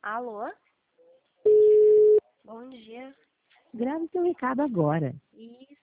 Alô? Bom dia. Grave seu recado agora. Isso.